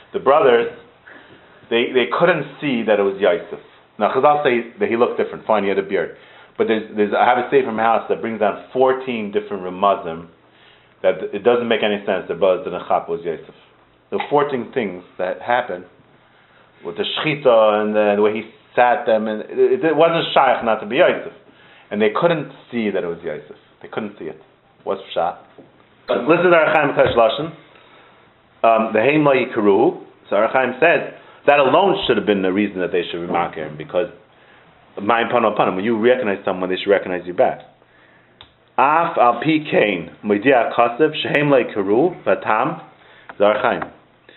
the brothers, they couldn't see that it was Yosef. Now Chazal say that he looked different. Fine, he had a beard. But I have a sefer from my house that brings down 14 different remazim that it doesn't make any sense that brothers didn't chap was Yosef. There were 14 things that happened with the shechita and the way he sat them, and it wasn't shaykh not to be Yosef. And they couldn't see that it was Yosef. They couldn't see it. What's pshat? Listen to Arachaim Kadosh Lashon. The Heim Lo Yikaru. So Arachaim says that alone should have been the reason that they should be makir him, because Ma'im Pano Panim, when you recognize someone, they should recognize you back. Af al pi kain moidia kasev shehem Lo Yikaru v'tam Arachaim.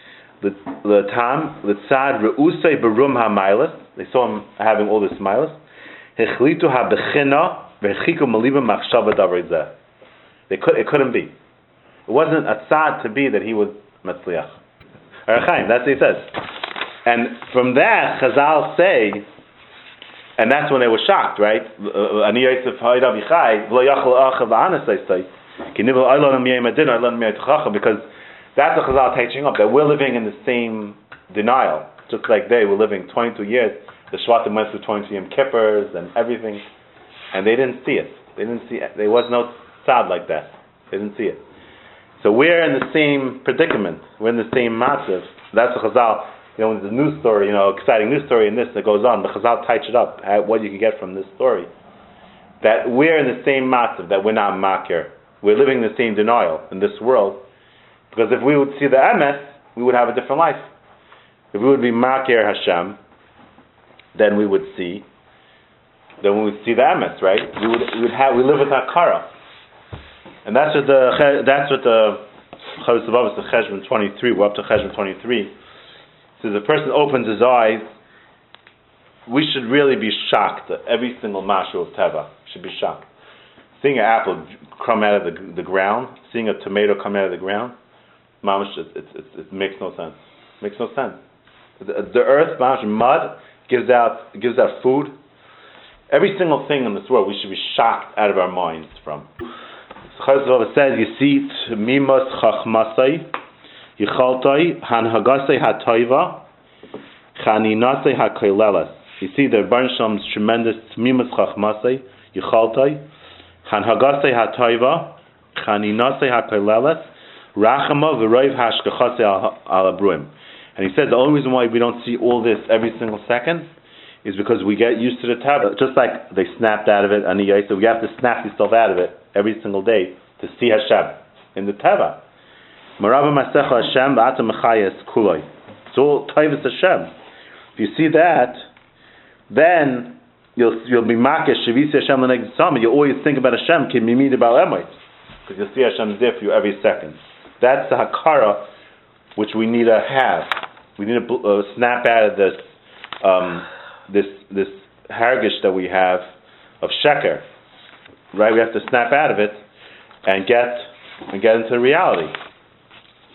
L'tam l'tzad reusei berum ha'mailas. They saw him having all this milas. Hechlitu ha'bechina v'chiku maliba machshava davar zeh. It couldn't be. It wasn't a tzad to be that he was Matzliach. Arachaim, that's what he says. And from that, Chazal say, and that's when they were shocked, right? Ani Yosef ha'id avichai v'lo yachal achav v'anas say, kinivel oilon miyay madin oilon miyay tuchacha, because that's what Chazal teaching up, that we're living in the same denial, just like they were living 22 years. The Shvatim went through 22 Yom Kippurs and everything, and they didn't see it. There was no tzad like that. They didn't see it. So we're in the same predicament. We're in the same matzav. That's what Chazal, when there's a news story, exciting news story in this that goes on, the Chazal tights it up, what you can get from this story. That we're in the same matzav, that we're not makir. We're living in the same denial in this world. Because if we would see the emes, we would have a different life. If we would be makir Hashem, then we would see the emes, right? We live with hakara. And that's what the Chavos Levav, the Cheshvan 23. We're up to Cheshvan 23. So the person opens his eyes. We should really be shocked. Every single mashu of teva should be shocked. Seeing an apple come out of the ground, seeing a tomato come out of the ground, mamash, it makes no sense. It makes no sense. The earth, mamash, mud gives out food. Every single thing in this world, we should be shocked out of our minds from. Chazal says, "Yisit mimos chachmasai, yichaltai hanhagasai hatoiva, chaninasai hakoilelas." You see the Baruch Shalom's tremendous mimos chachmasai, yichaltai hanhagasai hatoiva, chaninasai hakoilelas, rachama v'roiv hashkachasei al abruim. And he says the only reason why we don't see all this every single second is because we get used to the teva. Just like they snapped out of it, Ani Yosef, we have to snap yourself out of it every single day to see Hashem in the teva. Marava Masecha Hashem v'ata mechayes kuloi. It's all Taivas Hashem. If you see that, then you'll be makesh Shavisi Hashem l'neged tzama. You always think about Hashem ki mimid bal emet, because you'll see Hashem is there for you every second. That's the hakara which we need to have. We need to snap out of this hargish that we have of sheker, right? We have to snap out of it and get into reality.